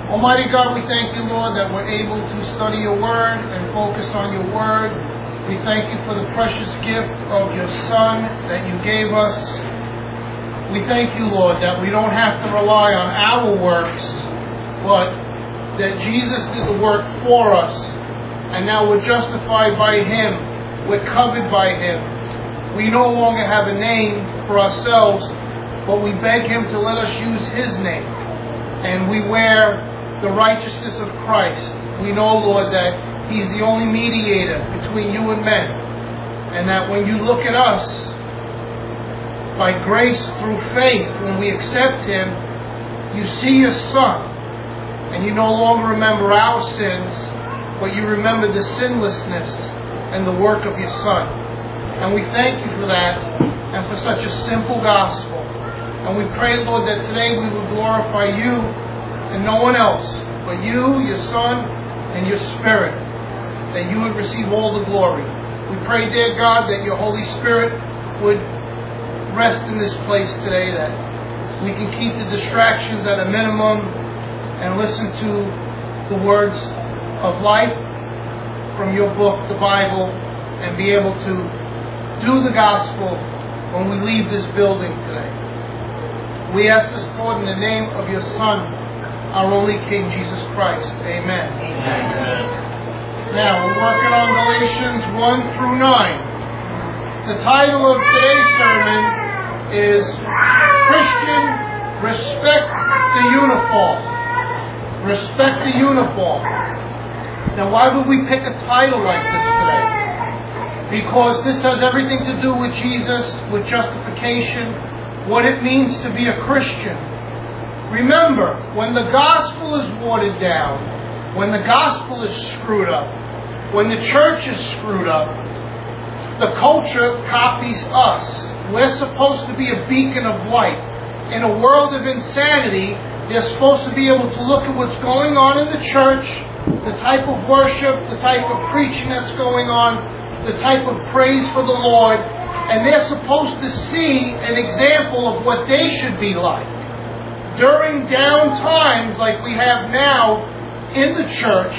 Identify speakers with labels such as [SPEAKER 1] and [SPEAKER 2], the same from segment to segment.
[SPEAKER 1] Almighty God, we thank you, Lord, that we're able to study your word and focus on your word. We thank you for the precious gift of your Son that you gave us. We thank you, Lord, that we don't have to rely on our works, but that Jesus did the work for us, and now we're justified by him. We're covered by him. We no longer have a name for ourselves, but we beg him to let us use his name. And we wear the righteousness of Christ. We know, Lord, that he's the only mediator between you and men. And that when you look at us, by grace through faith, when we accept him, you see your Son. And you no longer remember our sins, but you remember the sinlessness and the work of your Son. And we thank you for that and for such a simple gospel. And we pray, Lord, that today we will glorify you and no one else, but you, your Son, and your Spirit, that you would receive all the glory. We pray, dear God, that your Holy Spirit would rest in this place today, that we can keep the distractions at a minimum and listen to the words of life from your book, the Bible, and be able to do the gospel when we leave this building today. We ask this, Lord, in the name of your Son, our only King, Jesus Christ. Amen.
[SPEAKER 2] Amen.
[SPEAKER 1] Now, we're working on Galatians 1 through 9. The title of today's sermon is Christian, Respect the Uniform. Respect the uniform. Now, why would we pick a title like this today? Because this has everything to do with Jesus, with justification, what it means to be a Christian. Remember, when the gospel is watered down, when the gospel is screwed up, when the church is screwed up, the culture copies us. We're supposed to be a beacon of light. In a world of insanity, they're supposed to be able to look at what's going on in the church, the type of worship, the type of preaching that's going on, the type of praise for the Lord, and they're supposed to see an example of what they should be like. During down times like we have now in the church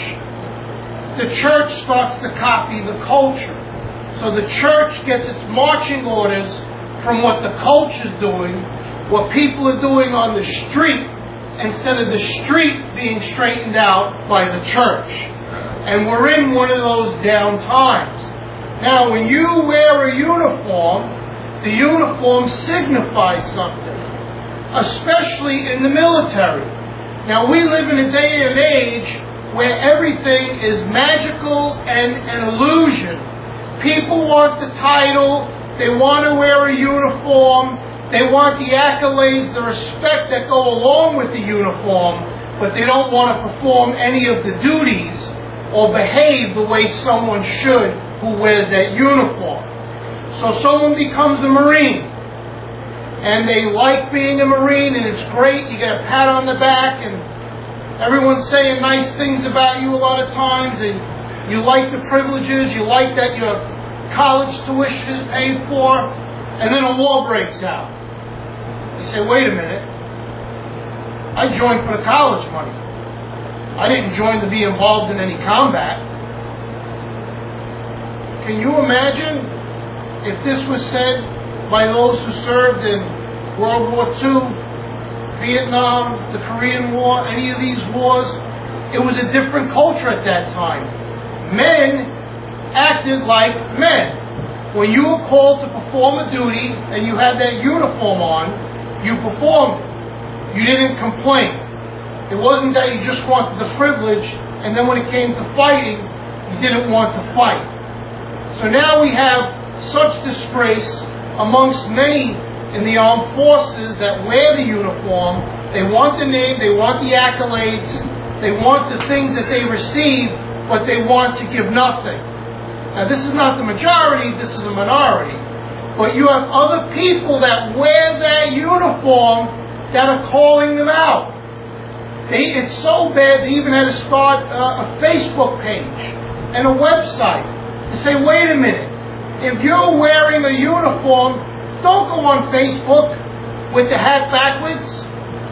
[SPEAKER 1] starts to copy the culture. So the church gets its marching orders from what the culture's doing, what people are doing on the street, instead of the street being straightened out by the church. And we're in one of those down times. Now, when you wear a uniform, the uniform signifies something, especially in the military. Now, we live in a day and age where everything is magical and an illusion. People want the title, they want to wear a uniform, they want the accolades, the respect that go along with the uniform, but they don't want to perform any of the duties or behave the way someone should who wears that uniform. So someone becomes a Marine, and they like being a Marine, and it's great. You get a pat on the back, and everyone's saying nice things about you a lot of times, and you like the privileges, you like that your college tuition is paid for, and then a war breaks out. You say, wait a minute, I joined for the college money. I didn't join to be involved in any combat. Can you imagine if this was said by those who served in World War II, Vietnam, the Korean War, any of these wars? It was a different culture at that time. Men acted like men. When you were called to perform a duty and you had that uniform on, you performed it. You didn't complain. It wasn't that you just wanted the privilege, and then when it came to fighting, you didn't want to fight. So now we have such disgrace amongst many in the armed forces that wear the uniform. They want the name, they want the accolades, they want the things that they receive, but they want to give nothing. Now, this is not the majority, this is a minority. But you have other people that wear that uniform that are calling them out. It's so bad they even had to start a Facebook page and a website to say, wait a minute, if you're wearing a uniform, don't go on Facebook with the hat backwards.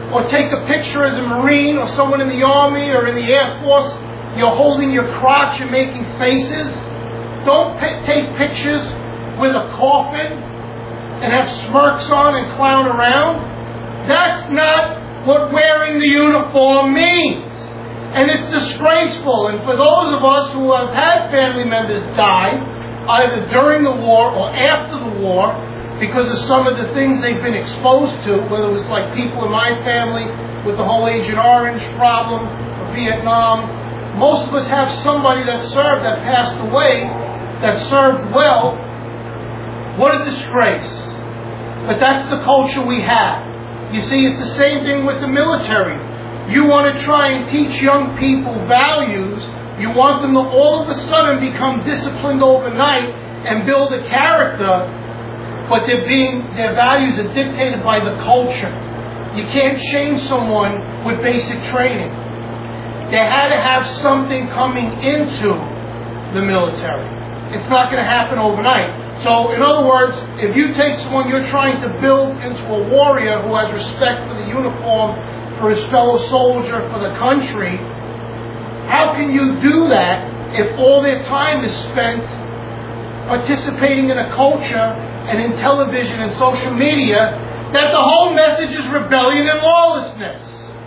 [SPEAKER 1] or take a picture as a Marine or someone in the Army or in the Air Force, you're holding your crotch and making faces. Don't take pictures with a coffin and have smirks on and clown around. That's not what wearing the uniform means. And it's disgraceful. And for those of us who have had family members die, either during the war or after the war, because of some of the things they've been exposed to, whether it was like people in my family with the whole Agent Orange problem, or Vietnam. Most of us have somebody that served, that passed away, that served well. What a disgrace. But that's the culture we have. You see, it's the same thing with the military. You want to try and teach young people values. You want them to all of a sudden become disciplined overnight and build a character, but their values are dictated by the culture. You can't change someone with basic training. They had to have something coming into the military. It's not going to happen overnight. So, in other words, if you take someone you're trying to build into a warrior who has respect for the uniform, for his fellow soldier, for the country, how can you do that if all their time is spent participating in a culture and in television and social media that the whole message is rebellion and lawlessness?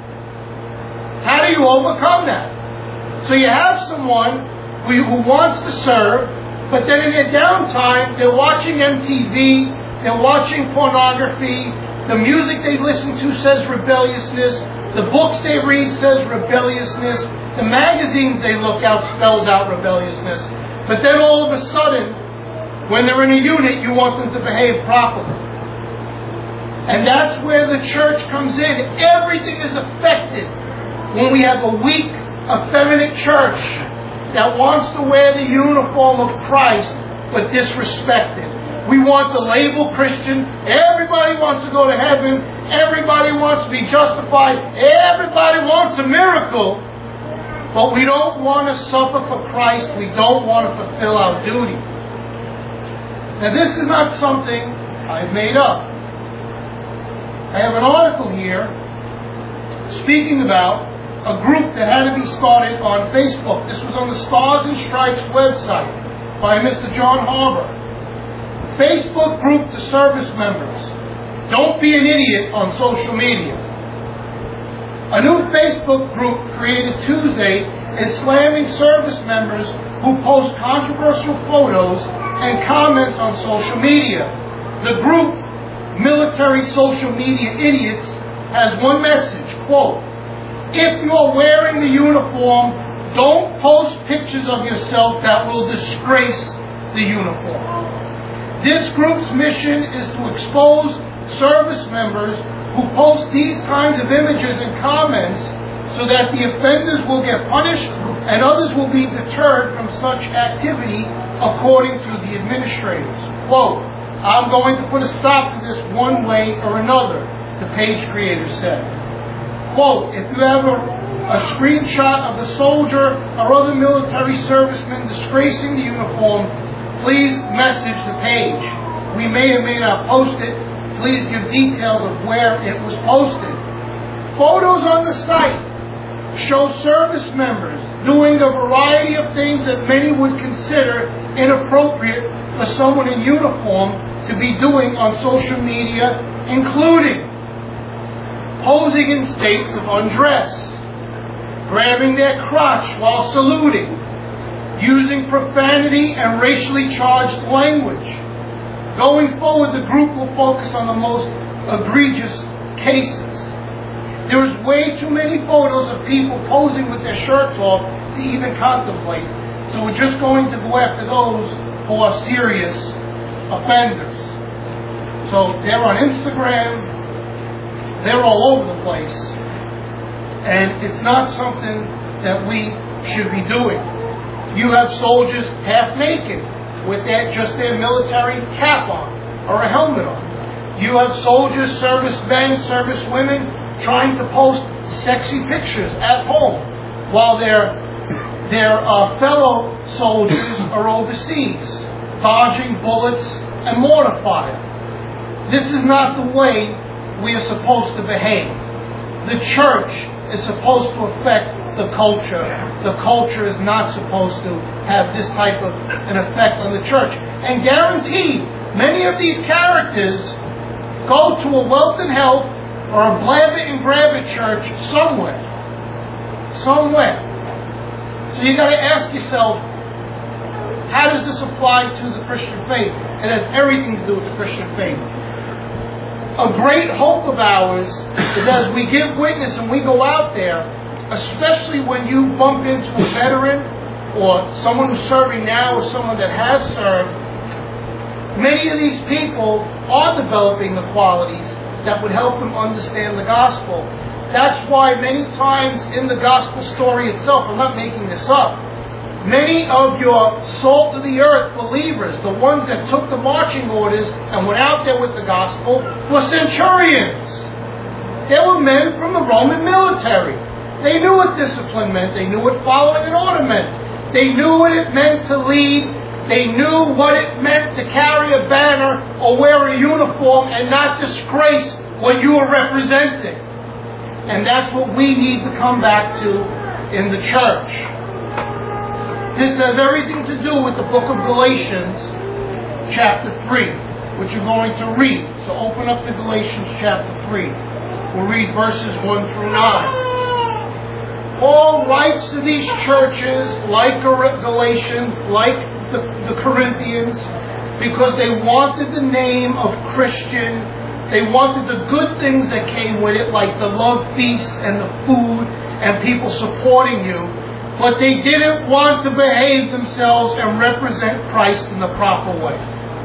[SPEAKER 1] How do you overcome that? So you have someone who wants to serve, but then in their downtime, they're watching MTV, they're watching pornography, the music they listen to says rebelliousness, the books they read says rebelliousness, the magazines they look out spells out rebelliousness. But then all of a sudden, when they're in a unit, you want them to behave properly. And that's where the church comes in. Everything is affected when we have a weak, effeminate church that wants to wear the uniform of Christ but disrespect it. We want the label Christian. Everybody wants to go to heaven. Everybody wants to be justified. Everybody wants a miracle. But we don't want to suffer for Christ. We don't want to fulfill our duty. Now, this is not something I've made up. I have an article here speaking about a group that had to be started on Facebook. This was on the Stars and Stripes website by Mr. John Harbour. Facebook group to service members. Don't be an idiot on social media. A new Facebook group created Tuesday is slamming service members who post controversial photos and comments on social media. The group, Military Social Media Idiots, has one message, quote, "If you are wearing the uniform, don't post pictures of yourself that will disgrace the uniform." This group's mission is to expose service members who post these kinds of images and comments so that the offenders will get punished and others will be deterred from such activity, according to the administrators. Quote, "I'm going to put a stop to this one way or another," the page creator said. Quote, "If you have a screenshot of the soldier or other military serviceman disgracing the uniform, please message the page. We may or may not post it. Please give details of where it was posted." Photos on the site show service members doing a variety of things that many would consider inappropriate for someone in uniform to be doing on social media, including posing in states of undress, grabbing their crotch while saluting, using profanity and racially charged language. Going forward, the group will focus on the most egregious cases. There is way too many photos of people posing with their shirts off to even contemplate. So we're just going to go after those who are serious offenders. So they're on Instagram. They're all over the place. And it's not something that we should be doing. You have soldiers half naked with just their military cap on or a helmet on. You have soldiers, servicemen, servicewomen trying to post sexy pictures at home while their fellow soldiers are overseas, dodging bullets and mortar fire. This is not the way we are supposed to behave. The church is supposed to affect the culture. The culture is not supposed to have this type of an effect on the church. And guaranteed, many of these characters go to a wealth and health or a blab it and grab it church somewhere. Somewhere. So you got to ask yourself, how does this apply to the Christian faith? It has everything to do with the Christian faith. A great hope of ours is as we give witness and we go out there, especially when you bump into a veteran or someone who's serving now or someone that has served, many of these people are developing the qualities that would help them understand the gospel. That's why many times in the gospel story itself, I'm not making this up, many of your salt of the earth believers, the ones that took the marching orders and went out there with the gospel, were centurions. They were men from the Roman military. They knew what discipline meant. They knew what following an order meant. They knew what it meant to lead. They knew what it meant to carry a banner or wear a uniform and not disgrace what you were representing. And that's what we need to come back to in the church. This has everything to do with the book of Galatians, chapter 3, which you're going to read. So open up to Galatians chapter 3. We'll read verses 1 through 9. Paul writes to these churches, like Galatians, like the Corinthians, because they wanted the name of Christian. They wanted the good things that came with it, like the love feast and the food and people supporting you. But they didn't want to behave themselves and represent Christ in the proper way.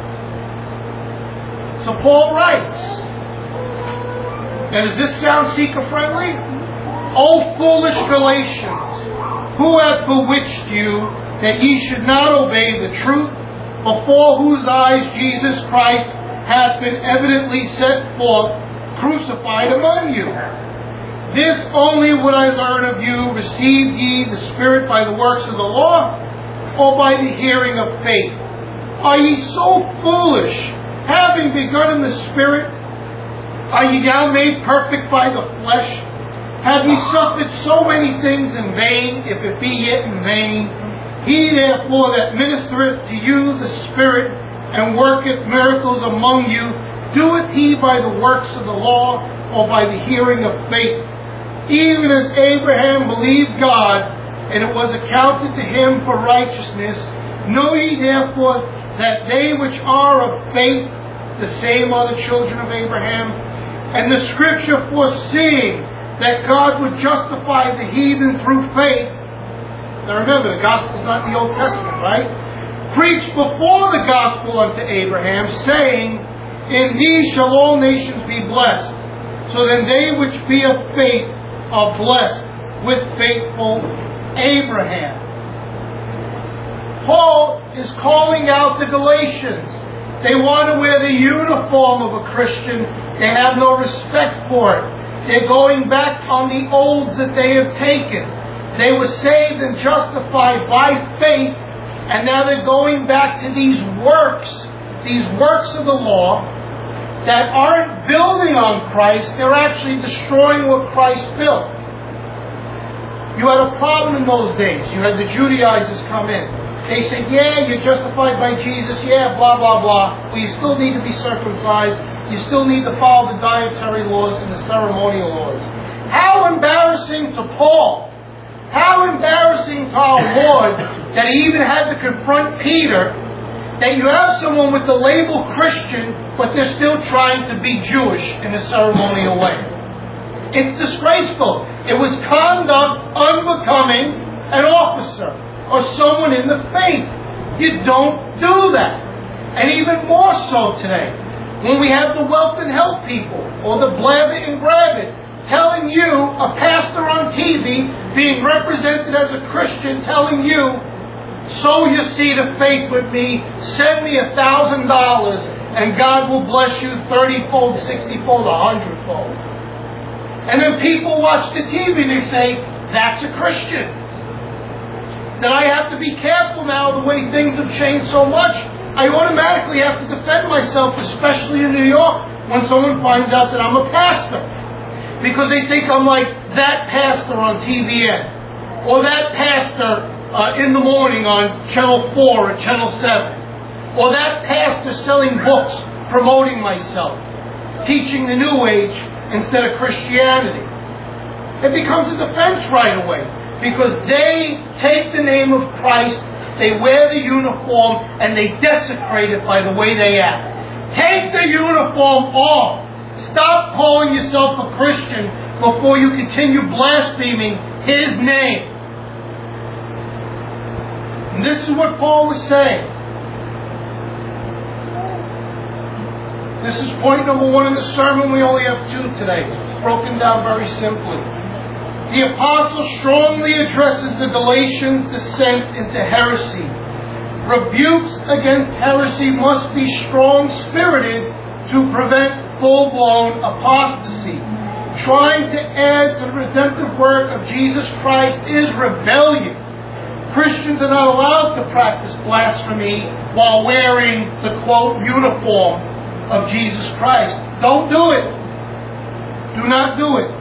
[SPEAKER 1] So Paul writes, and does this sound seeker-friendly? O foolish Galatians, who hath bewitched you that ye should not obey the truth, before whose eyes Jesus Christ hath been evidently set forth, crucified among you? This only would I learn of you, receive ye the Spirit by the works of the law, or by the hearing of faith? Are ye so foolish, having begun in the Spirit? Are ye now made perfect by the flesh? Have ye suffered so many things in vain, if it be yet in vain? He therefore that ministereth to you the Spirit, and worketh miracles among you, doeth he by the works of the law, or by the hearing of faith? Even as Abraham believed God, and it was accounted to him for righteousness. Know ye therefore that they which are of faith, the same are the children of Abraham. And the Scripture foreseeing that God would justify the heathen through faith. Now remember, the gospel is not in the Old Testament, right? Preached before the gospel unto Abraham, saying, in these shall all nations be blessed. So then they which be of faith are blessed with faithful Abraham. Paul is calling out the Galatians. They want to wear the uniform of a Christian. They have no respect for it. They're going back on the olds that they have taken. They were saved and justified by faith, and now they're going back to these works of the law that aren't building on Christ. They're actually destroying what Christ built. You had a problem in those days. You had the Judaizers come in. They said, yeah, you're justified by Jesus, yeah, blah, blah, blah, but you still need to be circumcised. You still need to follow the dietary laws and the ceremonial laws. How embarrassing to Paul. How embarrassing to our Lord that he even had to confront Peter that you have someone with the label Christian, but they're still trying to be Jewish in a ceremonial way. It's disgraceful. It was conduct unbecoming an officer or someone in the faith. You don't do that. And even more so today, when we have the wealth and health people, or the blab it and grab it, telling you, a pastor on TV, being represented as a Christian, telling you, sow your seed of faith with me, send me $1,000, and God will bless you 30-fold, 60-fold, 100-fold. And then people watch the TV and they say, that's a Christian. That I have to be careful now the way things have changed so much. I automatically have to defend myself, especially in New York, when someone finds out that I'm a pastor. because they think I'm like that pastor on TVN or that pastor in the morning on Channel 4 or Channel 7 or that pastor selling books promoting myself, teaching the New Age instead of Christianity. It becomes a defense right away because they take the name of Christ, they wear the uniform, and they desecrate it by the way they act. Take the uniform off. Stop calling yourself a Christian before you continue blaspheming His name. And this is what Paul was saying. This is point number 1 in the sermon. We only have 2 today. It's broken down very simply. The apostle strongly addresses the Galatians' descent into heresy. Rebukes against heresy must be strong-spirited to prevent full-blown apostasy. Trying to add to the redemptive work of Jesus Christ is rebellion. Christians are not allowed to practice blasphemy while wearing the, quote, uniform of Jesus Christ. Don't do it. Do not do it.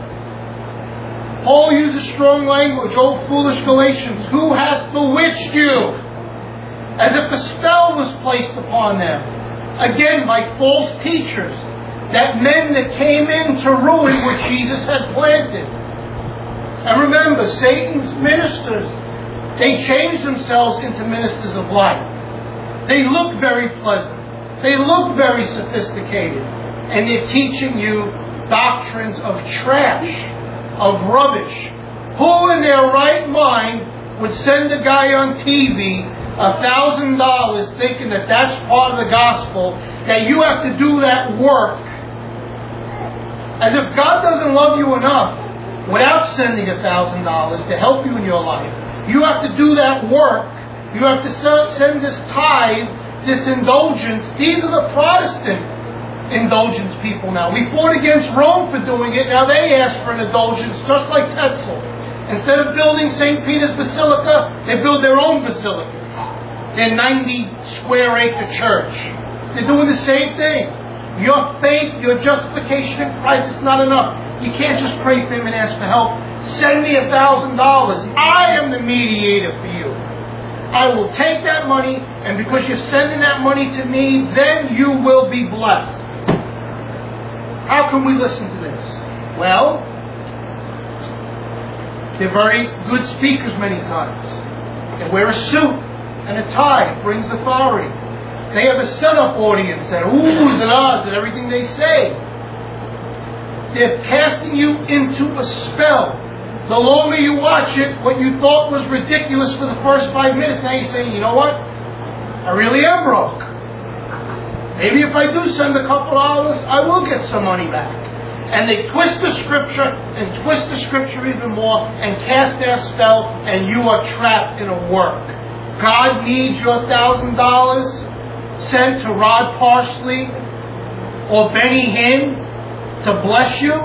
[SPEAKER 1] Paul uses strong language. O foolish Galatians, who hath bewitched you? As if a spell was placed upon them. Again, by false teachers. That men that came in to ruin what Jesus had planted. And remember, Satan's ministers, they change themselves into ministers of light. They look very pleasant. They look very sophisticated. And they're teaching you doctrines of trash, of rubbish. Who in their right mind would send a guy on TV $1,000 thinking that that's part of the gospel, that you have to do that work? As if God doesn't love you enough without sending $1,000 to help you in your life. You have to do that work. You have to send this tithe, this indulgence. These are the Protestant indulgence people now. We fought against Rome for doing it. Now they ask for an indulgence, just like Tetzel. Instead of building St. Peter's Basilica, they build their own basilicas. Their 90-square-acre church. They're doing the same thing. Your faith, your justification in Christ is not enough. You can't just pray for Him and ask for help. Send me $1,000. I am the mediator for you. I will take that money, and because you're sending that money to me, then you will be blessed. How can we listen to this? Well, they're very good speakers many times. They wear a suit and a tie. It brings authority. They have a set-up audience that oohs and ahs at everything they say. They're casting you into a spell. The longer you watch it, what you thought was ridiculous for the first 5 minutes, now you're saying, you know what? I really am broke. Maybe if I do send a couple dollars, I will get some money back. And they twist the scripture and twist the scripture even more and cast their spell, and you are trapped in a work. God needs your $1,000 sent to Rod Parsley or Benny Hinn to bless you.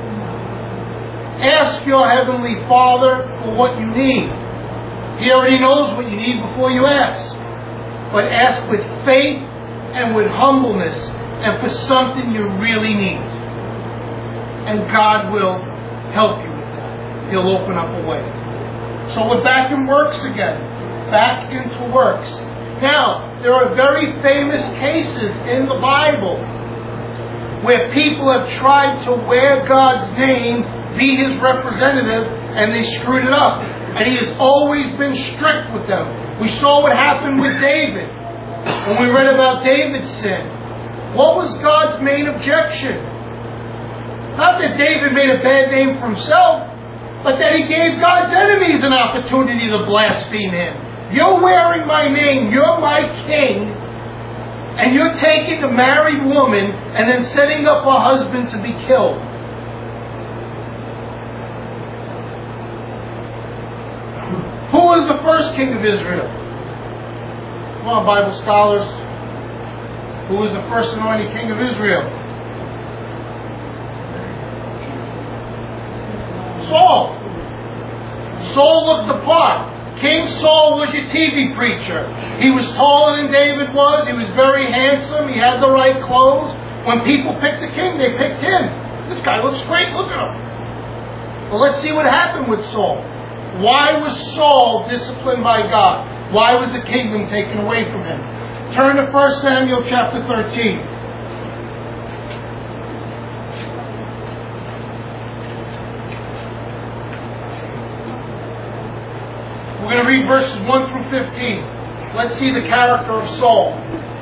[SPEAKER 1] Ask your Heavenly Father for what you need. He already knows what you need before you ask. But ask with faith and with humbleness and for something you really need. And God will help you with that. He'll open up a way. So we're back in works again. Back into works. Now, there are very famous cases in the Bible where people have tried to wear God's name, be His representative, and they screwed it up. And He has always been strict with them. We saw what happened with David when we read about David's sin. What was God's main objection? Not that David made a bad name for himself, but that he gave God's enemies an opportunity to blaspheme Him. You're wearing my name, you're my king, and you're taking a married woman and then setting up her husband to be killed. Who was the first king of Israel? Come on, Bible scholars. Who was the first anointed king of Israel? Saul. Saul looked the part. King Saul was your TV preacher. He was taller than David was. He was very handsome. He had the right clothes. When people picked a king, they picked him. This guy looks great. Look at him. Well, let's see what happened with Saul. Why was Saul disciplined by God? Why was the kingdom taken away from him? Turn to 1 Samuel chapter 13. We're going to read verses 1 through 15. Let's see the character of Saul.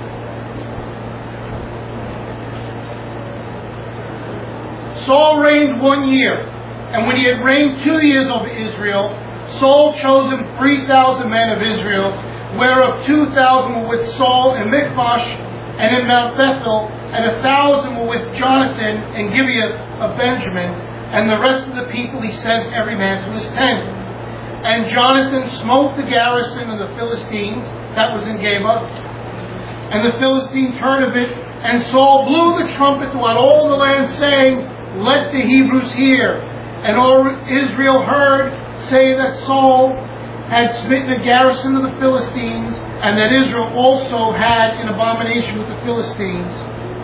[SPEAKER 1] Saul reigned 1 year, and when he had reigned 2 years over Israel, Saul chose him 3,000 men of Israel, whereof 2,000 were with Saul in Michmash and in Mount Bethel, and 1,000 were with Jonathan in Gibeah of Benjamin, and the rest of the people he sent every man to his tent. And Jonathan smote the garrison of the Philistines that was in Geba, and the Philistines heard of it, and Saul blew the trumpet throughout all the land, saying, Let the Hebrews hear. And all Israel heard say that Saul had smitten a garrison of the Philistines, and that Israel also had an abomination with the Philistines.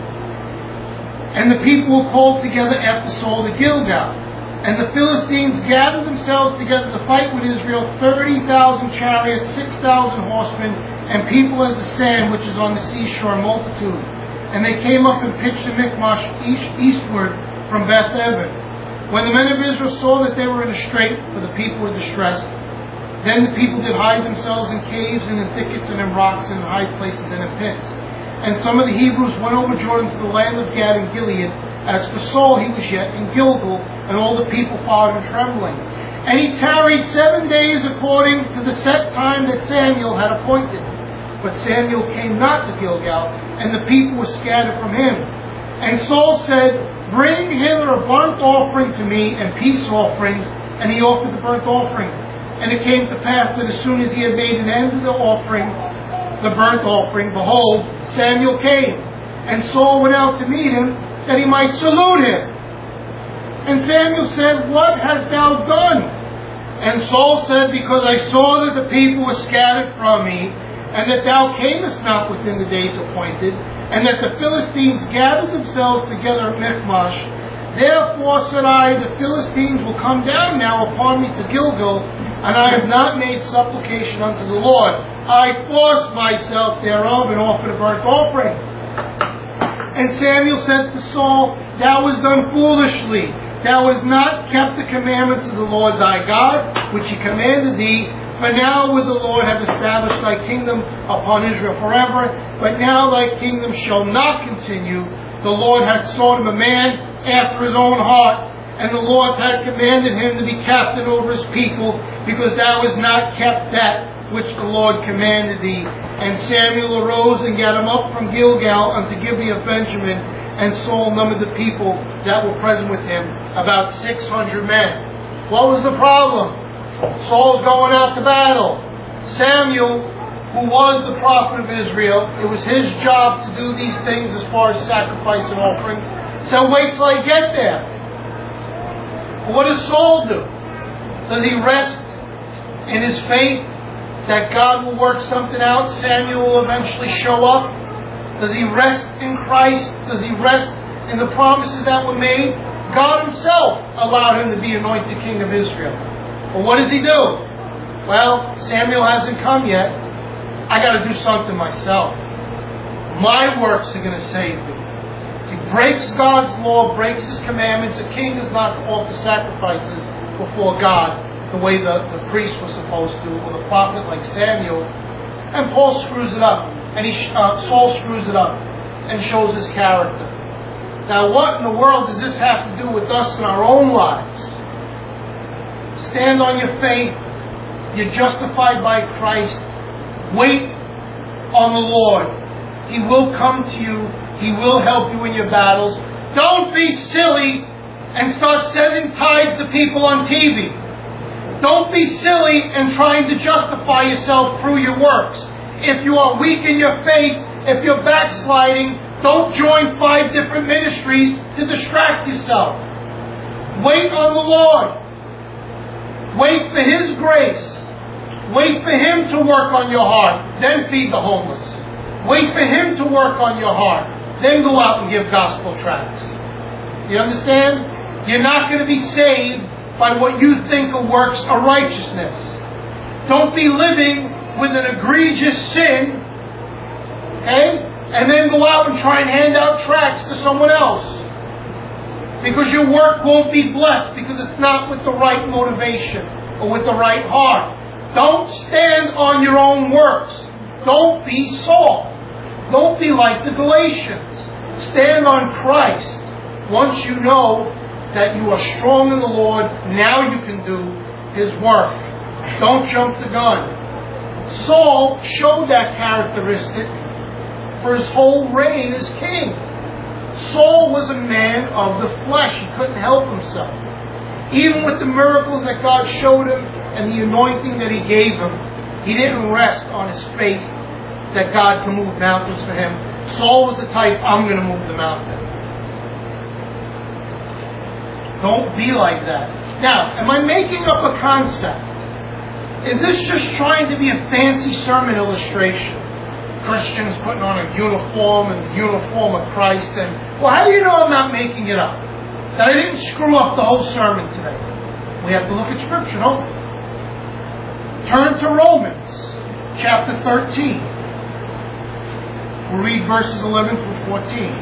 [SPEAKER 1] And the people were called together after Saul to Gilgal. And the Philistines gathered themselves together to fight with Israel, 30,000 chariots, 6,000 horsemen, and people as the sand which is on the seashore, multitude. And they came up and pitched in Michmash eastward from Beth-Evan. When the men of Israel saw that they were in a strait, for the people were distressed, then the people did hide themselves in caves and in thickets and in rocks and in high places and in pits. And some of the Hebrews went over Jordan to the land of Gad and Gilead. As for Saul, he was yet in Gilgal, and all the people followed him trembling. And he tarried 7 days according to the set time that Samuel had appointed. But Samuel came not to Gilgal, and the people were scattered from him. And Saul said, Bring hither a burnt offering to me and peace offerings. And he offered the burnt offering. And it came to pass that as soon as he had made an end of the offering, the burnt offering, behold, Samuel came. And Saul went out to meet him, that he might salute him. And Samuel said, What hast thou done? And Saul said, Because I saw that the people were scattered from me, and that thou camest not within the days appointed, and that the Philistines gathered themselves together at Michmash. Therefore said I, the Philistines will come down now upon me to Gilgal, and I have not made supplication unto the Lord. I forced myself thereof and offered a burnt offering. And Samuel said to Saul, Thou hast done foolishly. Thou hast not kept the commandments of the Lord thy God, which he commanded thee. For now would the Lord have established thy kingdom upon Israel forever. But now thy kingdom shall not continue. The Lord hath sought him a man after his own heart. And the Lord hath commanded him to be captain over his people, because thou hast not kept that which the Lord commanded thee. And Samuel arose and got him up from Gilgal unto Gibeah of Benjamin. And Saul numbered the people that were present with him, about 600 men. What was the problem? Saul's going out to battle. Samuel, who was the prophet of Israel, it was his job to do these things as far as sacrifice and offerings. So wait till I get there. What does Saul do? Does he rest in his faith that God will work something out? Samuel will eventually show up. Does he rest in Christ? Does he rest in the promises that were made? God himself allowed him to be anointed king of Israel. But what does he do? Well, Samuel hasn't come yet. I got to do something myself. My works are going to save me. He breaks God's law, breaks his commandments. A king is not to offer sacrifices before God the way the priest was supposed to, or the prophet like Samuel. And Paul screws it up. And Saul screws it up and shows his character. Now, what in the world does this have to do with us in our own lives? Stand on your faith. You're justified by Christ. Wait on the Lord. He will come to you. He will help you in your battles. Don't be silly and start sending tithes to people on TV. Don't be silly and trying to justify yourself through your works. If you are weak in your faith, if you're backsliding, don't join 5 different ministries to distract yourself. Wait on the Lord. Wait for His grace. Wait for Him to work on your heart. Then feed the homeless. Wait for Him to work on your heart. Then go out and give gospel tracts. You understand? You're not going to be saved by what you think are works of righteousness. Don't be living with an egregious sin, okay, and then go out and try and hand out tracts to someone else. Because your work won't be blessed, because it's not with the right motivation or with the right heart. Don't stand on your own works. Don't be Saul. Don't be like the Galatians. Stand on Christ. Once you know that you are strong in the Lord, now you can do His work. Don't jump the gun. Saul showed that characteristic for his whole reign as king. Saul was a man of the flesh. He couldn't help himself. Even with the miracles that God showed him and the anointing that He gave him, he didn't rest on his faith that God can move mountains for him. Saul was the type, I'm going to move the mountain. Don't be like that. Now, am I making up a concept? Is this just trying to be a fancy sermon illustration? Christians putting on a uniform and the uniform of Christ. And well, how do you know I'm not making it up? That I didn't screw up the whole sermon today. We have to look at Scripture, don't we? Turn to Romans chapter 13. We'll read verses 11 through 14.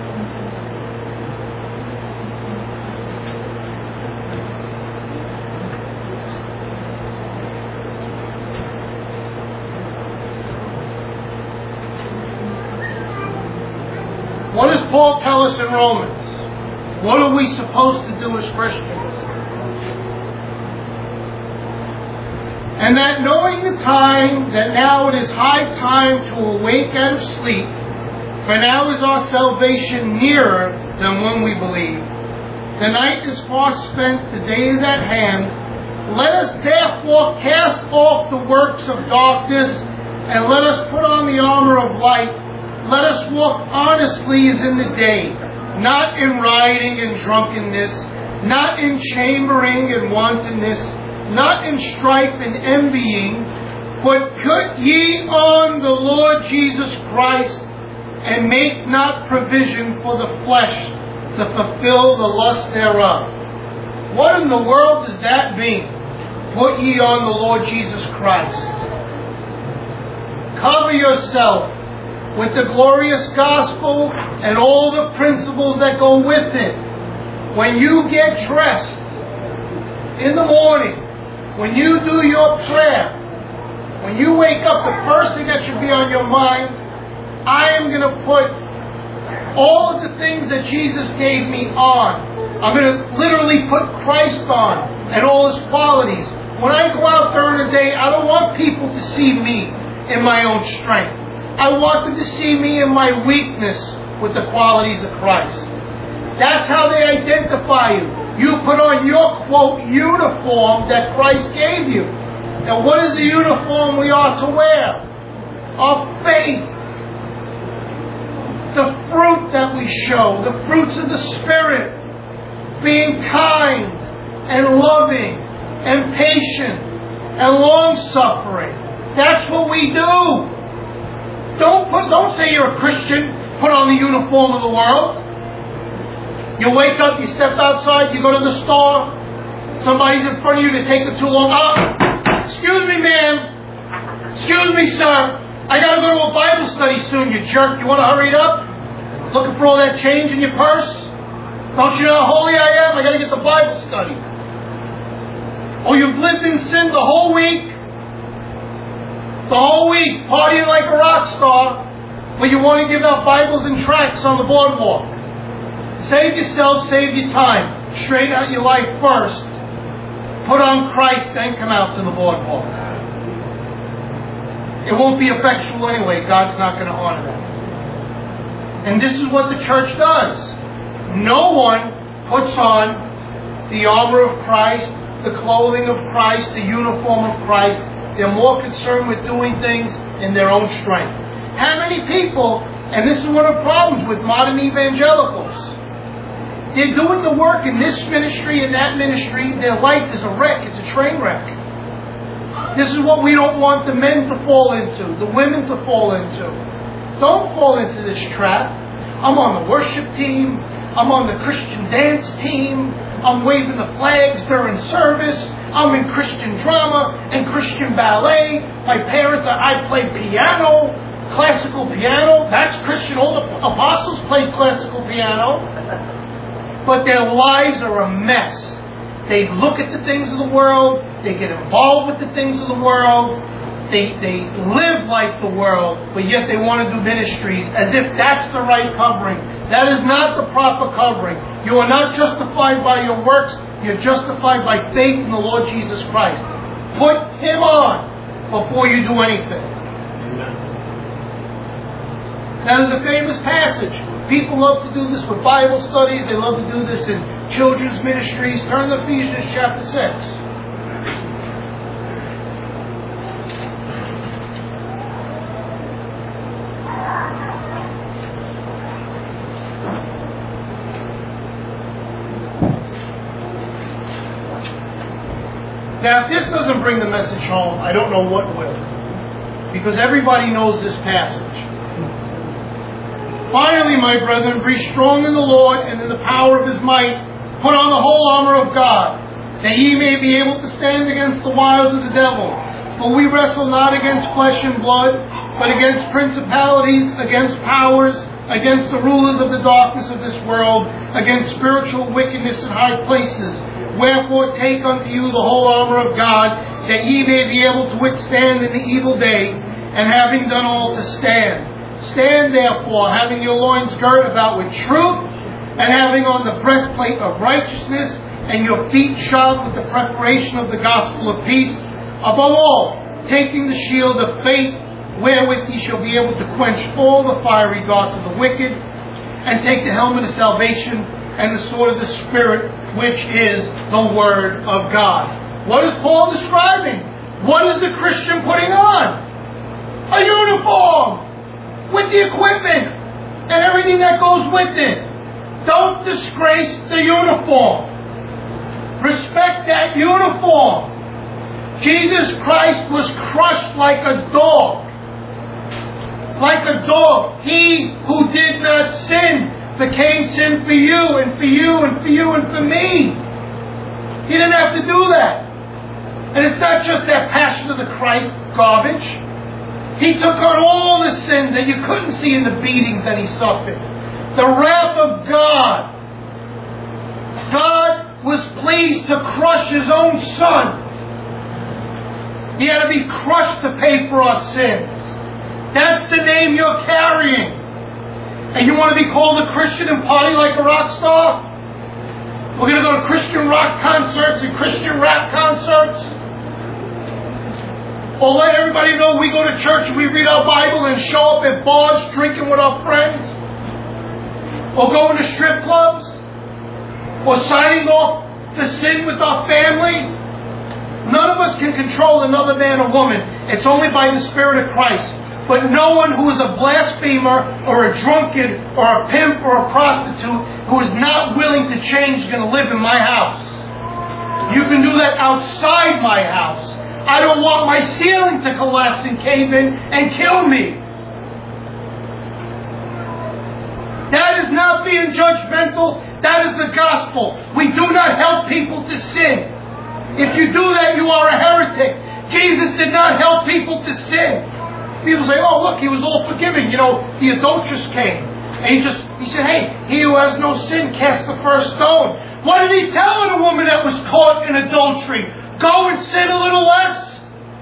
[SPEAKER 1] What does Paul tell us in Romans? What are we supposed to do as Christians? And that knowing the time, that now it is high time to awake out of sleep, for now is our salvation nearer than when we believe. The night is far spent, the day is at hand. Let us therefore cast off the works of darkness, and let us put on the armor of light. Let us walk honestly as in the day, not in rioting and drunkenness, not in chambering and wantonness, not in strife and envying, but put ye on the Lord Jesus Christ, and make not provision for the flesh to fulfill the lust thereof. What in the world does that mean? Put ye on the Lord Jesus Christ. Cover yourself with the glorious gospel and all the principles that go with it. When you get dressed in the morning, when you do your prayer, when you wake up, the first thing that should be on your mind, I am going to put all of the things that Jesus gave me on. I'm going to literally put Christ on and all His qualities. When I go out during the day, I don't want people to see me in my own strength. I want them to see me in my weakness with the qualities of Christ. That's how they identify you. You put on your, quote, uniform that Christ gave you. Now, what is the uniform we are to wear? Our faith. The fruit that we show. The fruits of the Spirit. Being kind and loving and patient and long-suffering. That's what we do. Don't say you're a Christian, put on the uniform of the world. You wake up, you step outside, you go to the store, somebody's in front of you, they take it too long. Excuse me, ma'am. Excuse me, sir. I got to go to a Bible study soon, you jerk. You want to hurry it up? Looking for all that change in your purse? Don't you know how holy I am? I got to get the Bible study. Or you've lived in sin the whole week. The whole week, partying like a rock star, but you want to give out Bibles and tracts on the boardwalk. Save yourself, save your time. Straighten out your life first. Put on Christ, then come out to the boardwalk. It won't be effectual anyway. God's not going to honor that. And this is what the church does. No one puts on the armor of Christ, the clothing of Christ, the uniform of Christ. They're more concerned with doing things in their own strength. How many people, and this is one of the problems with modern evangelicals, they're doing the work in this ministry and that ministry. Their life is a wreck. It's a train wreck. This is what we don't want the men to fall into, the women to fall into. Don't fall into this trap. I'm on the worship team. I'm on the Christian dance team. I'm waving the flags during service. I'm in Christian drama and Christian ballet. My parents, I play piano, classical piano. That's Christian. All the apostles played classical piano. But their lives are a mess. They look at the things of the world. They get involved with the things of the world. They live like the world, but yet they want to do ministries as if that's the right covering. That is not the proper covering. You are not justified by your works. You're justified by faith in the Lord Jesus Christ. Put Him on before you do anything. That is a famous passage. People love to do this with Bible studies. They love to do this in children's ministries. Turn to Ephesians chapter 6. Now, if this doesn't bring the message home, I don't know what will. Because everybody knows this passage. Finally, my brethren, be strong in the Lord and in the power of His might. Put on the whole armor of God, that ye may be able to stand against the wiles of the devil. For we wrestle not against flesh and blood, but against principalities, against powers, against the rulers of the darkness of this world, against spiritual wickedness in high places. Wherefore take unto you the whole armor of God, that ye may be able to withstand in the evil day, and having done all to stand. Stand therefore, having your loins girt about with truth, and having on the breastplate of righteousness, and your feet shod with the preparation of the gospel of peace. Above all, taking the shield of faith, wherewith ye shall be able to quench all the fiery darts of the wicked, and take the helmet of salvation, and the sword of the Spirit, which is the Word of God. What is Paul describing? What is the Christian putting on? A uniform! With the equipment and everything that goes with it. Don't disgrace the uniform. Respect that uniform. Jesus Christ was crushed like a dog. Like a dog. He who did not sin became sin for you and for you and for you and for me. He didn't have to do that. And it's not just that Passion of the Christ garbage. He took on all the sins that you couldn't see in the beatings that He suffered. The wrath of God. God was pleased to crush His own Son. He had to be crushed to pay for our sins. That's the name you're carrying. And you want to be called a Christian and party like a rock star? We're going to go to Christian rock concerts and Christian rap concerts? Or let everybody know we go to church and we read our Bible and show up at bars drinking with our friends? Or going to strip clubs? Or signing off to sin with our family? None of us can control another man or woman. It's only by the Spirit of Christ. But no one who is a blasphemer or a drunkard or a pimp or a prostitute who is not willing to change is going to live in my house. You can do that outside my house. I don't want my ceiling to collapse and cave in and kill me. That is not being judgmental. That is the gospel. We do not help people to sin. If you do that, you are a heretic. Jesus did not help people to sin. People say, oh, look, He was all forgiving. You know, the adulteress came. And he said, hey, he who has no sin cast the first stone. What did He tell the woman that was caught in adultery? Go and sin a little less.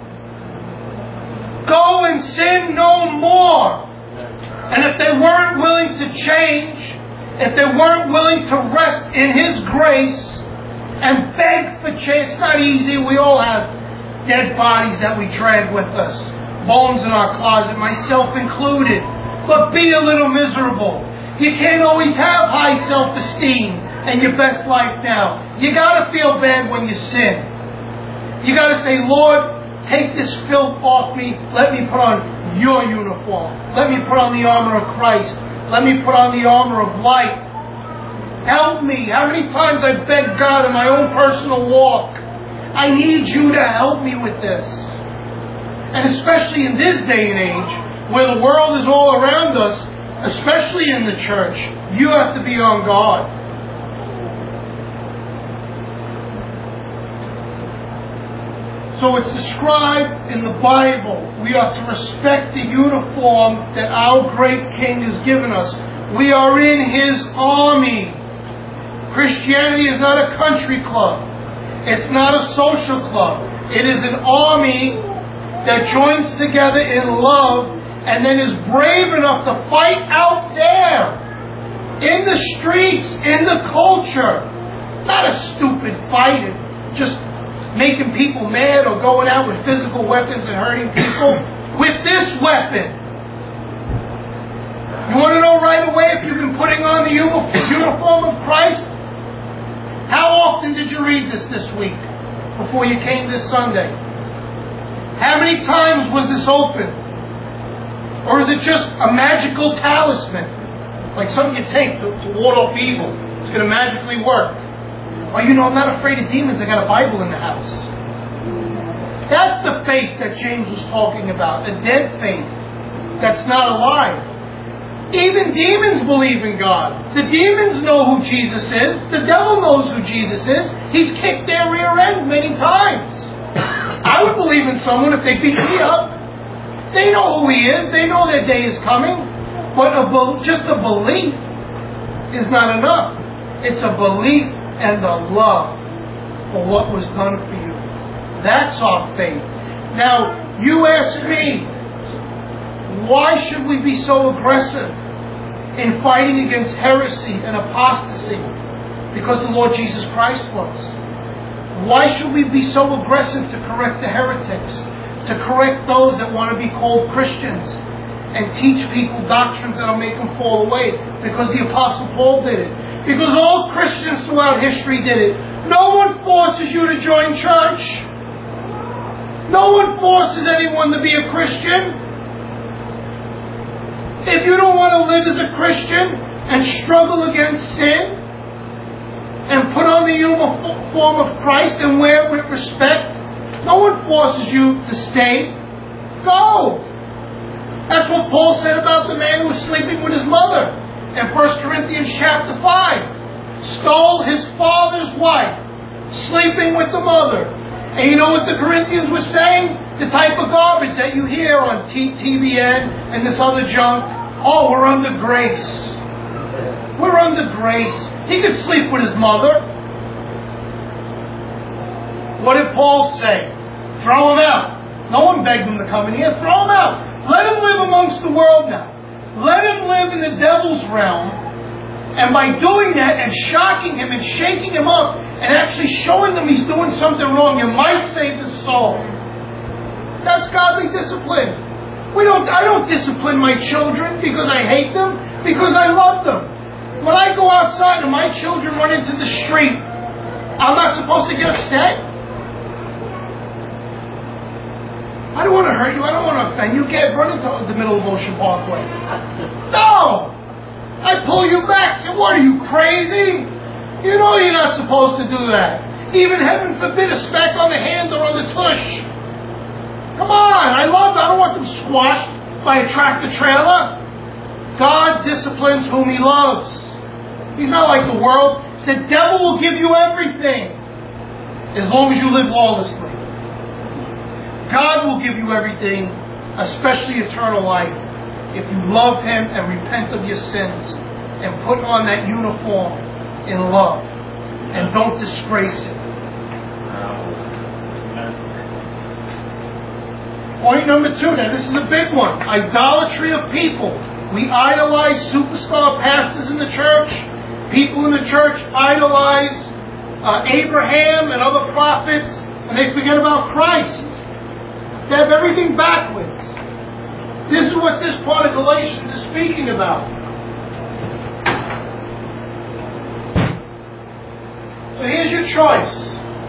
[SPEAKER 1] Go and sin no more. And if they weren't willing to change, if they weren't willing to rest in His grace and beg for change, it's not easy. We all have dead bodies that we drag with us. Bones in our closet, myself included. But be a little miserable. You can't always have high self-esteem and your best life now. You got to feel bad when you sin. You got to say, Lord, take this filth off me. Let me put on your uniform. Let me put on the armor of Christ. Let me put on the armor of light. Help me. How many times I begged God in my own personal walk, I need you to help me with this. And especially in this day and age, where the world is all around us, especially in the church, you have to be on guard. So it's described in the Bible. We are to respect the uniform that our great King has given us. We are in His army. Christianity is not a country club. It's not a social club. It is an army that joins together in love and then is brave enough to fight out there in the streets, in the culture. Not a stupid fight and just making people mad or going out with physical weapons and hurting people. With this weapon. You want to know right away if you've been putting on the uniform of Christ? How often did you read this week before you came this Sunday? How many times was this open? Or is it just a magical talisman? Like something you take to ward off evil. It's going to magically work. Oh, I'm not afraid of demons. I got a Bible in the house. That's the faith that James was talking about. A dead faith that's not alive. Even demons believe in God. The demons know who Jesus is. The devil knows who Jesus is. He's kicked their rear end many times. I would believe in someone if they beat me up. They know who He is. They know their day is coming. But just a belief is not enough. It's a belief and the love for what was done for you. That's our faith. Now, you ask me, why should we be so aggressive in fighting against heresy and apostasy? Because the Lord Jesus Christ was. Why should we be so aggressive to correct the heretics? To correct those that want to be called Christians and teach people doctrines that will make them fall away? Because the Apostle Paul did it. Because all Christians throughout history did it. No one forces you to join church. No one forces anyone to be a Christian. If you don't want to live as a Christian and struggle against sin and put on the uniform of Christ and wear it with respect, no one forces you to stay. Go. That's what Paul said about the man who was sleeping with his mother in 1 Corinthians chapter 5. Stole his father's wife, sleeping with the mother. And you know what the Corinthians were saying? The type of garbage that you hear on TBN and this other junk. Oh, we're under grace. We're under grace. He could sleep with his mother. What did Paul say? Throw him out. No one begged him to come in here. Throw him out. Let him live amongst the world now. Let him live in the devil's realm. And by doing that and shocking him and shaking him up and actually showing him he's doing something wrong, you might save his soul. That's godly discipline. I don't discipline my children because I hate them, because I love them. When I go outside and my children run into the street, I'm not supposed to get upset. I don't want to hurt you. I don't want to offend you. Can't run into the middle of Ocean Parkway. No! I pull you back. Say, what are you, crazy? You know you're not supposed to do that. Even heaven forbid a smack on the hand or on the tush. Come on, I don't want them squashed by a tractor trailer. God disciplines whom He loves. He's not like the world. The devil will give you everything as long as you live lawlessly. God will give you everything, especially eternal life, if you love Him and repent of your sins and put on that uniform in love and don't disgrace it. Point number 2, now this is a big one. Idolatry of people. We idolize superstar pastors in the church. People in the church idolize Abraham and other prophets, and they forget about Christ. They have everything backwards. This is what this part of Galatians is speaking about. So here's your choice.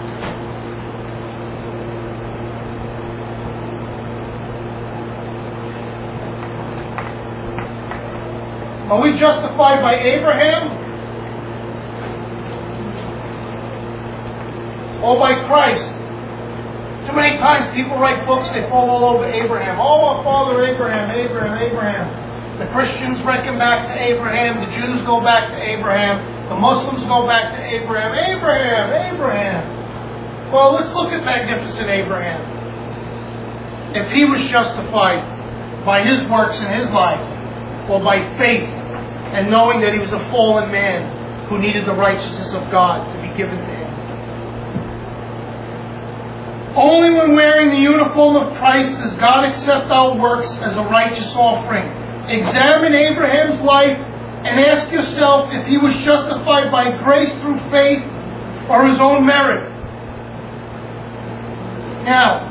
[SPEAKER 1] Are we justified by Abraham or by Christ? Too many times people write books, they fall all over Abraham. Oh, our father Abraham, Abraham, Abraham. The Christians reckon back to Abraham. The Jews go back to Abraham. The Muslims go back to Abraham. Abraham, Abraham. Well, let's look at magnificent Abraham. If he was justified by his works in his life, or by faith, and knowing that he was a fallen man who needed the righteousness of God to be given to him. Only when wearing the uniform of Christ does God accept our works as a righteous offering. Examine Abraham's life and ask yourself if he was justified by grace through faith or his own merit. Now,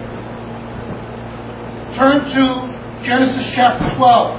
[SPEAKER 1] turn to Genesis chapter 12.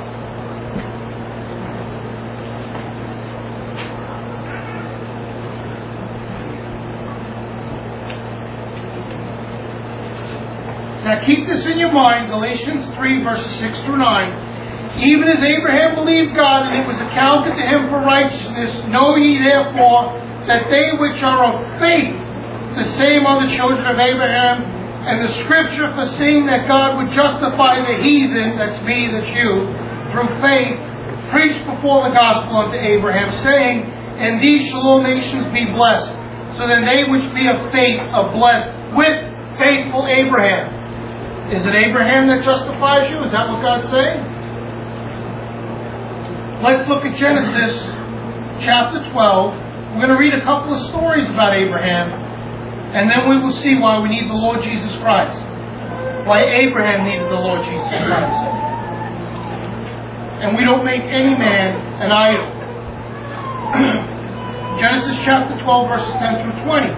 [SPEAKER 1] Now keep this in your mind, Galatians 3 verses 6 through 9. Even as Abraham believed God, and it was accounted to him for righteousness, know ye therefore that they which are of faith, the same are the children of Abraham. And the scripture, foreseeing that God would justify the heathen, that's me, that's you, through faith, preached before the gospel unto Abraham, saying, in these shall all nations be blessed. So then they which be of faith are blessed with faithful Abraham. Is it Abraham that justifies you? Is that what God's saying? Let's look at Genesis chapter 12. We're going to read a couple of stories about Abraham, and then we will see why we need the Lord Jesus Christ. Why Abraham needed the Lord Jesus Christ. And we don't make any man an idol. Genesis chapter 12 verses 10 through 20.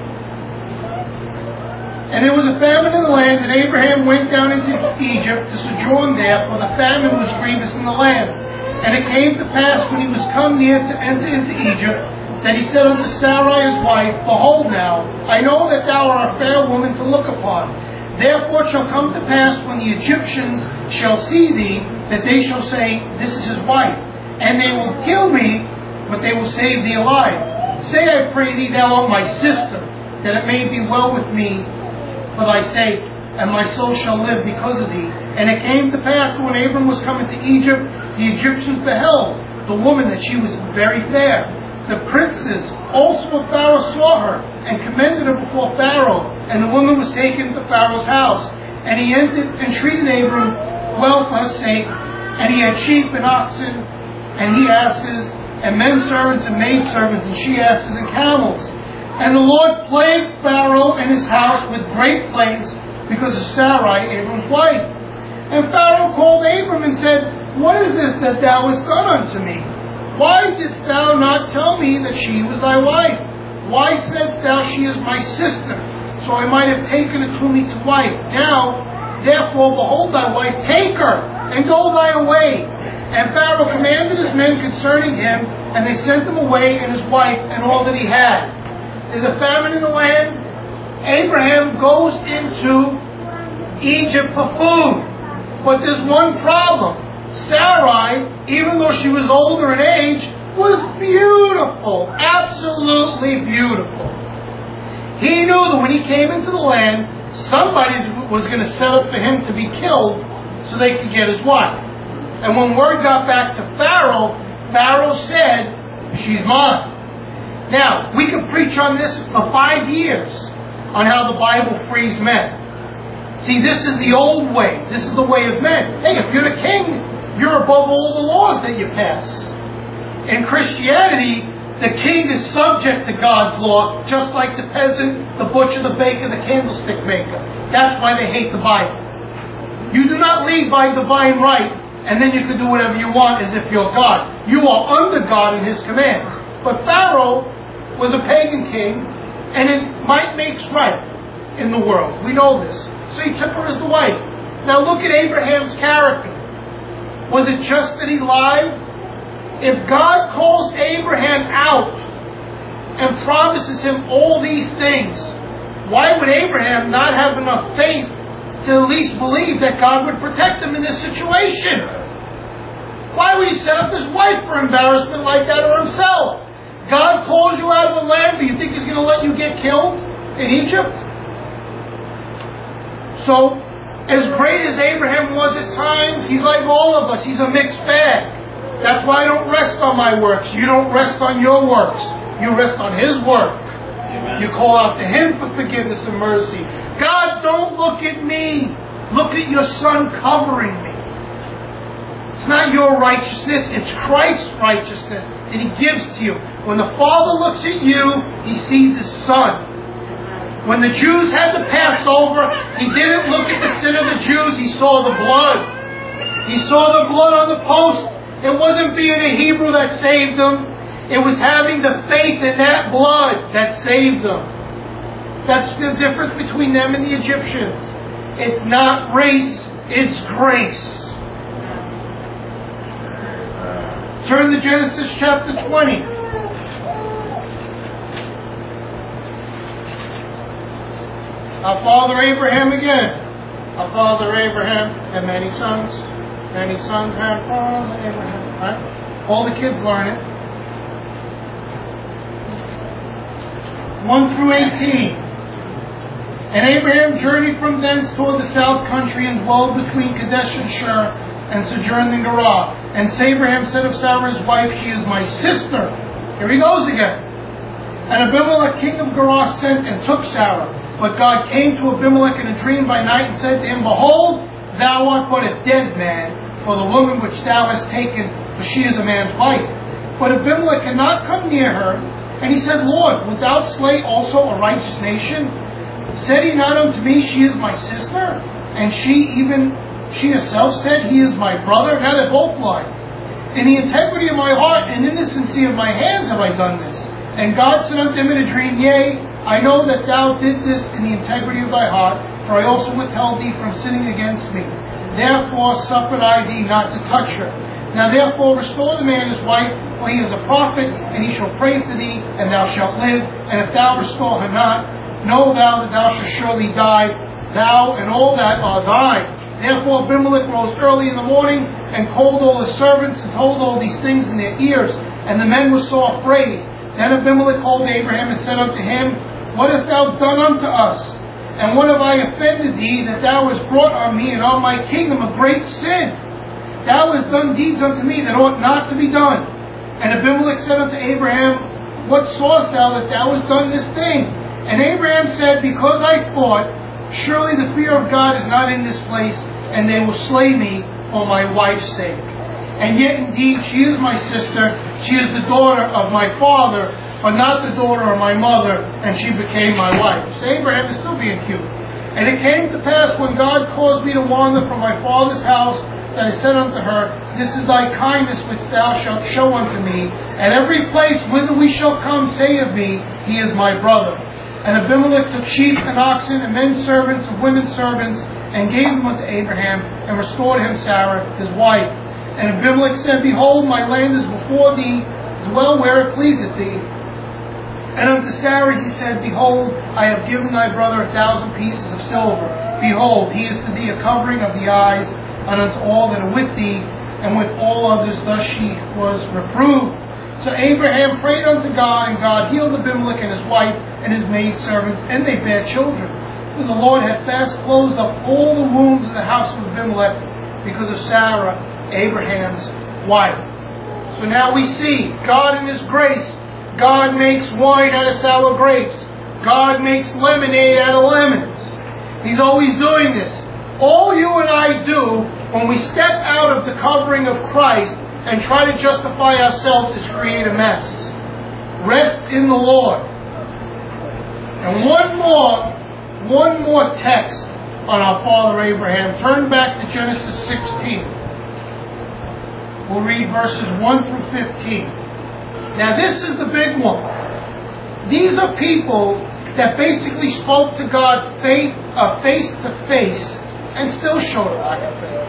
[SPEAKER 1] And there was a famine in the land, and Abraham went down into Egypt to sojourn there, for the famine was grievous in the land. And it came to pass, when he was come near to enter into Egypt, that he said unto Sarai his wife, behold now, I know that thou art a fair woman to look upon. Therefore it shall come to pass, when the Egyptians shall see thee, that they shall say, this is his wife. And they will kill me, but they will save thee alive. Say, I pray thee, thou art my sister, that it may be well with me for thy sake, and my soul shall live because of thee. And it came to pass, when Abram was coming to Egypt, the Egyptians beheld the woman, that she was very fair. The princes also of Pharaoh saw her, and commended her before Pharaoh. And the woman was taken to Pharaoh's house. And he entreated Abram well for her sake. And he had sheep and oxen, and he asses, and men servants and maid servants, and she asses and camels. And the Lord plagued Pharaoh and his house with great plagues, because of Sarai, Abram's wife. And Pharaoh called Abram and said, what is this that thou hast done unto me? Why didst thou not tell me that she was thy wife? Why saidst thou she is my sister? So I might have taken it to me to wife. Now, therefore, behold thy wife, take her, and go thy way. And Pharaoh commanded his men concerning him, and they sent him away, and his wife, and all that he had. There's a famine in the land. Abraham goes into Egypt for food. But there's one problem. Sarai, even though she was older in age, was beautiful. Absolutely beautiful. He knew that when he came into the land, somebody was going to set up for him to be killed so they could get his wife. And when word got back to Pharaoh, Pharaoh said, she's mine. Now, we could preach on this for 5 years, on how the Bible frees men. See, this is the old way. This is the way of men. Hey, if you're the king, you're above all the laws that you pass. In Christianity, the king is subject to God's law, just like the peasant, the butcher, the baker, the candlestick maker. That's why they hate the Bible. You do not lead by divine right, and then you can do whatever you want as if you're God. You are under God and his commands. But Pharaoh was a pagan king, and it might make strife in the world. We know this. So he took her as the wife. Now look at Abraham's character. Was it just that he lied? If God calls Abraham out and promises him all these things, why would Abraham not have enough faith to at least believe that God would protect him in this situation? Why would he set up his wife for embarrassment like that, or himself? God calls you out of the land, but you think he's going to let you get killed in Egypt? So, as great as Abraham was at times, he's like all of us. He's a mixed bag. That's why I don't rest on my works. You don't rest on your works. You rest on his work. You call out to Him for forgiveness and mercy. God, don't look at me. Look at your Son covering me. It's not your righteousness, it's Christ's righteousness that He gives to you. When the Father looks at you, He sees His Son. When the Jews had the Passover, He didn't look at the sin of the Jews, He saw the blood. He saw the blood on the post. It wasn't being a Hebrew that saved them. It was having the faith in that blood that saved them. That's the difference between them and the Egyptians. It's not race, it's grace. Turn to Genesis chapter 20. Our father Abraham again. Our father Abraham had many sons. Many sons had father Abraham. Right? All the kids learn it. 1 through 18. And Abraham journeyed from thence toward the south country and dwelled between Kadesh and Shur and sojourned in Gerar. And Abraham said of Sarah his wife, she is my sister. Here he goes again. And Abimelech king of Gerar sent and took Sarah. But God came to Abimelech in a dream by night and said to him, behold, thou art but a dead man for the woman which thou hast taken, for she is a man's wife. But Abimelech had not come near her. And he said, Lord, wilt thou slay also a righteous nation? Said he not unto me, she is my sister? And she herself said, he is my brother? Now they both lied. In the integrity of my heart and innocency of my hands have I done this. And God said unto him in a dream, yea, I know that thou did this in the integrity of thy heart, for I also withheld thee from sinning against me. Therefore suffered I thee not to touch her. Now therefore restore the man his wife, for he is a prophet, and he shall pray for thee, and thou shalt live. And if thou restore her not, know thou that thou shalt surely die, thou and all that are thine. Therefore Abimelech rose early in the morning, and called all his servants, and told all these things in their ears. And the men were so afraid. Then Abimelech called Abraham, and said unto him, what hast thou done unto us? And what have I offended thee, that thou hast brought on me and on my kingdom a great sin? Thou hast done deeds unto me that ought not to be done. And Abimelech said unto Abraham, what sawest thou that thou hast done this thing? And Abraham said, because I thought, surely the fear of God is not in this place, and they will slay me for my wife's sake. And yet indeed she is my sister, she is the daughter of my father, but not the daughter of my mother, and she became my wife. So Abraham is still being cute. And it came to pass when God caused me to wander from my father's house, that I said unto her, this is thy kindness which thou shalt show unto me. At every place whither we shall come, say of me, he is my brother. And Abimelech took sheep and oxen and men servants and women servants, and gave them unto Abraham, and restored him Sarah his wife. And Abimelech said, behold, my land is before thee, dwell where it pleaseth thee. And unto Sarah he said, behold, I have given thy brother 1,000 pieces of silver. Behold, he is to thee a covering of the eyes, and unto all that are with thee, and with all others thus she was reproved. So Abraham prayed unto God, and God healed Abimelech and his wife and his maidservants, and they bare children. For the Lord had fast closed up all the wombs in the house of Abimelech because of Sarah, Abraham's wife. So now we see God in His grace. God makes wine out of sour grapes. God makes lemonade out of lemons. He's always doing this. All you and I do when we step out of the covering of Christ and try to justify ourselves is create a mess. Rest in the Lord. And one more text on our father Abraham. Turn back to Genesis 16. We'll read verses 1 through 15. Now this is the big one. These are people that basically spoke to God face to face and still showed a lack of faith.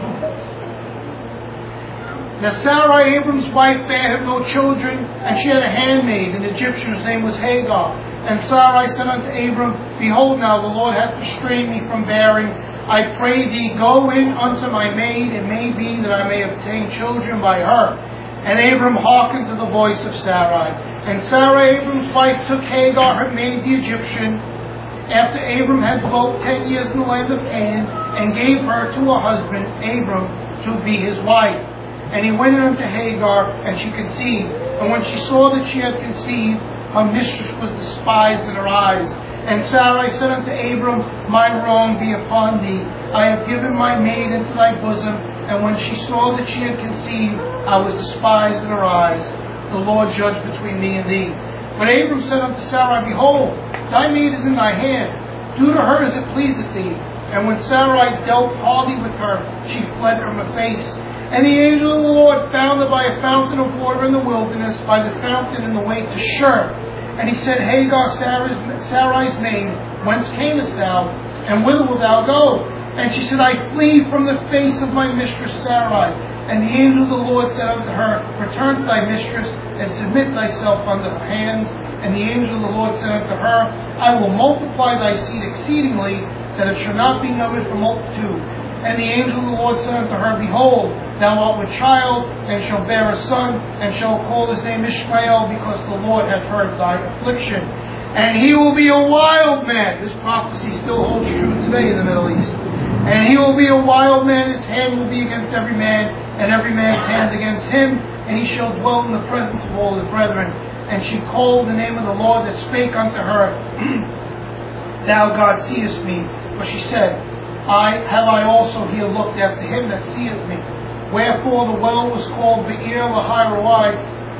[SPEAKER 1] Now Sarai, Abram's wife, bare him no children, and she had a handmaid, an Egyptian, whose name was Hagar. And Sarai said unto Abram, behold now, the Lord hath restrained me from bearing. I pray thee, go in unto my maid, it may be that I may obtain children by her. And Abram hearkened to the voice of Sarai. And Sarai, Abram's wife, took Hagar, her maid, the Egyptian, after Abram had dwelt 10 years in the land of Canaan, and gave her to her husband, Abram, to be his wife. And he went in unto Hagar, and she conceived. And when she saw that she had conceived, her mistress was despised in her eyes. And Sarai said unto Abram, my wrong be upon thee. I have given my maid into thy bosom, and when she saw that she had conceived, I was despised in her eyes. The Lord judge between me and thee. But Abram said unto Sarai, behold, thy maid is in thy hand. Do to her as it pleaseth thee. And when Sarai dealt hardly with her, she fled from her face. And the angel of the Lord found her by a fountain of water in the wilderness, by the fountain in the way to Shur. And he said, Hagar, Sarai's maid, whence camest thou, and whither wilt thou go? And she said, I flee from the face of my mistress Sarai. And the angel of the Lord said unto her, return to thy mistress, and submit thyself unto her hands. And the angel of the Lord said unto her, I will multiply thy seed exceedingly, that it shall not be numbered for multitude. And the angel of the Lord said unto her, behold, thou art with child, and shalt bear a son, and shalt call his name Ishmael, because the Lord hath heard thy affliction. And he will be a wild man. This prophecy still holds true today in the Middle East. And he will be a wild man, his hand will be against every man, and every man's hand against him, and he shall dwell in the presence of all his brethren. And she called the name of the Lord that spake unto her, Thou God seest me. For she said, I also here looked after him that seeth me. Wherefore the well was called Be'er Lahai.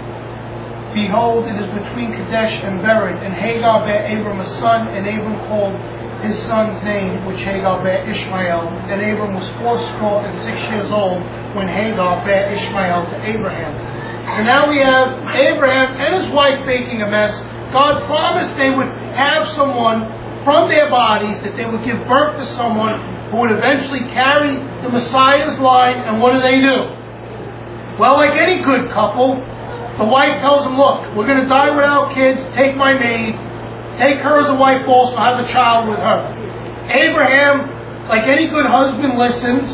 [SPEAKER 1] Behold, it is between Kadesh and Bered. And Hagar bare Abram a son, and Abram called his son's name, which Hagar bare Ishmael. And Abram was 86 years old when Hagar bare Ishmael to Abraham. So now we have Abraham and his wife making a mess. God promised they would have someone from their bodies, that they would give birth to someone who would eventually carry the Messiah's line. And what do? Well, like any good couple, the wife tells them, look, we're going to die without kids, take my maid, take her as a wife also, have a child with her. Abraham, like any good husband, listens.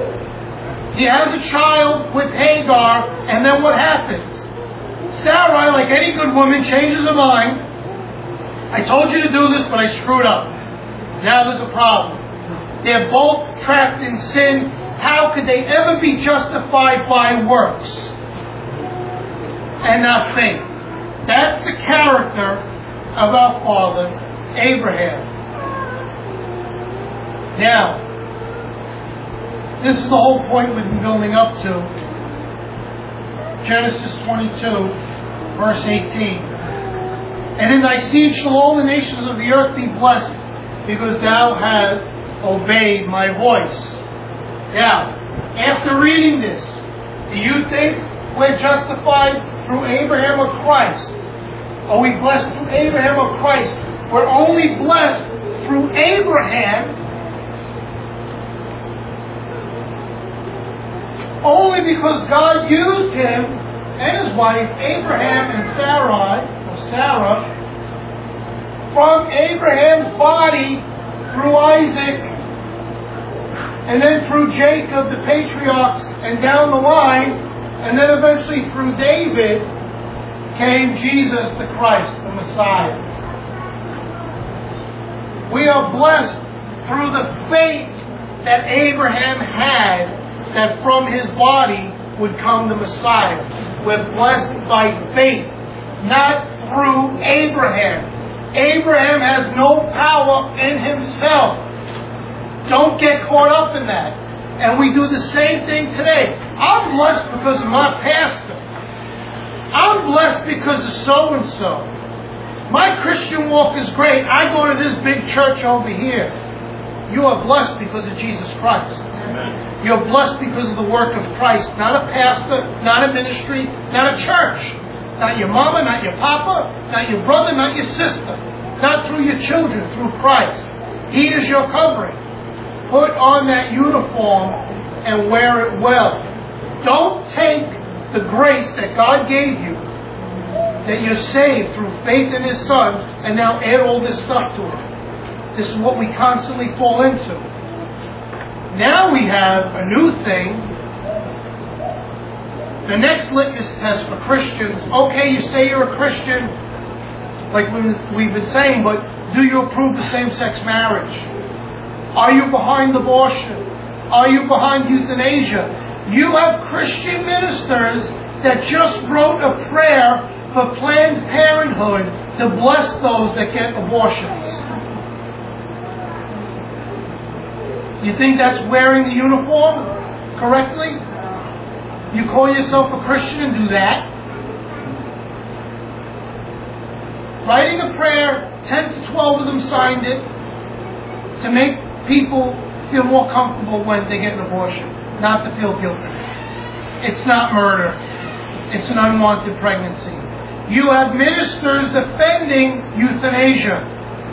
[SPEAKER 1] He has a child with Hagar, and then what happens? Sarai, like any good woman, changes her mind. I told you to do this, but I screwed up. Now there's a problem. They're both trapped in sin. How could they ever be justified by works and not faith? That's the character of our father, Abraham. Now, this is the whole point we've been building up to. Genesis 22, verse 18. And in thy seed shall all the nations of the earth be blessed, because thou hast obeyed my voice. Now, after reading this, do you think we're justified through Abraham or Christ? Are we blessed through Abraham or Christ? We're only blessed through Abraham only because God used him and his wife, Abraham and Sarah, from Abraham's body through Isaac, and then through Jacob, the patriarchs, and down the line, and then eventually through David, came Jesus the Christ, the Messiah. We are blessed through the faith that Abraham had, that from his body would come the Messiah. We're blessed by faith, not through Abraham. Abraham has no power in himself. Don't get caught up in that. And we do the same thing today. I'm blessed because of my pastor. I'm blessed because of so-and-so. My Christian walk is great. I go to this big church over here. You are blessed because of Jesus Christ. Amen. You're blessed because of the work of Christ. Not a pastor, not a ministry, not a church. Not your mama, not your papa, not your brother, not your sister. Not through your children, through Christ. He is your covering. Put on that uniform and wear it well. Don't take the grace that God gave you, that you're saved through faith in His Son, and now add all this stuff to it. This is what we constantly fall into. Now we have a new thing. The next litmus test for Christians. Okay, you say you're a Christian, like we've been saying, but do you approve of same-sex marriage? Are you behind abortion? Are you behind euthanasia? You have Christian ministers that just wrote a prayer for Planned Parenthood to bless those that get abortions. You think that's wearing the uniform correctly? You call yourself a Christian and do that? Writing a prayer, 10 to 12 of them signed it, to make people feel more comfortable when they get an abortion, not to feel guilty. It's not murder. It's an unwanted pregnancy. You have ministers defending euthanasia.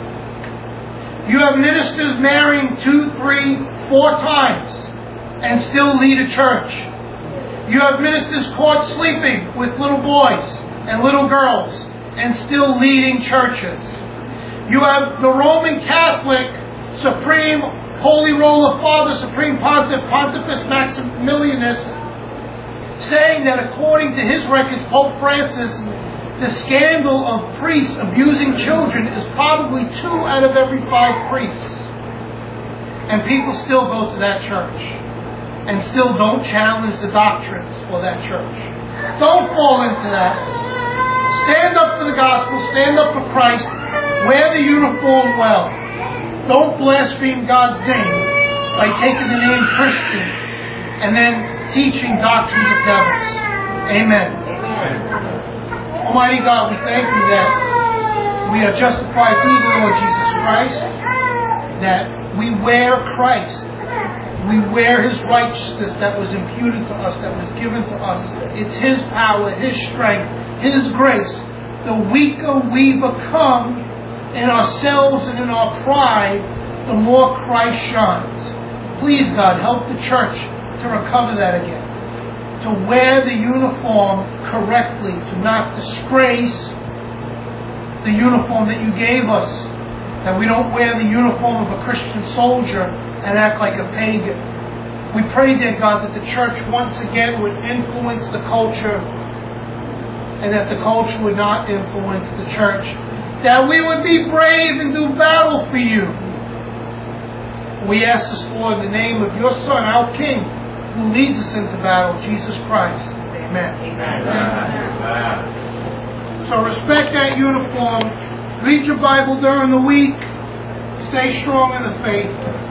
[SPEAKER 1] You have ministers marrying 2, 3, 4 times and still lead a church. You have ministers caught sleeping with little boys and little girls and still leading churches. You have the Roman Catholic Supreme Holy Roller Father, Supreme Pontifex Maximilianus, saying that according to his records, Pope Francis, the scandal of priests abusing children is probably 2 out of every 5 priests. And people still go to that church and still don't challenge the doctrines for that church. Don't fall into that. Stand up for the gospel, stand up for Christ, wear the uniform well. Don't blaspheme God's name by taking the name Christian and then teaching doctrines of devils. Amen. Almighty God, we thank you that we are justified through the Lord Jesus Christ, that we wear Christ. We wear His righteousness that was imputed to us, that was given to us. It's His power, His strength, His grace. The weaker we become in ourselves and in our pride, the more Christ shines. Please, God, help the church to recover that again. To wear the uniform correctly, to not disgrace the uniform that you gave us, that we don't wear the uniform of a Christian soldier and act like a pagan. We pray, dear God, that the church once again would influence the culture and that the culture would not influence the church. That we would be brave and do battle for you. We ask this, Lord, in the name of your Son, our King, who leads us into battle, Jesus Christ. Amen. Amen. So respect that uniform. Read your Bible during the week. Stay strong in the faith.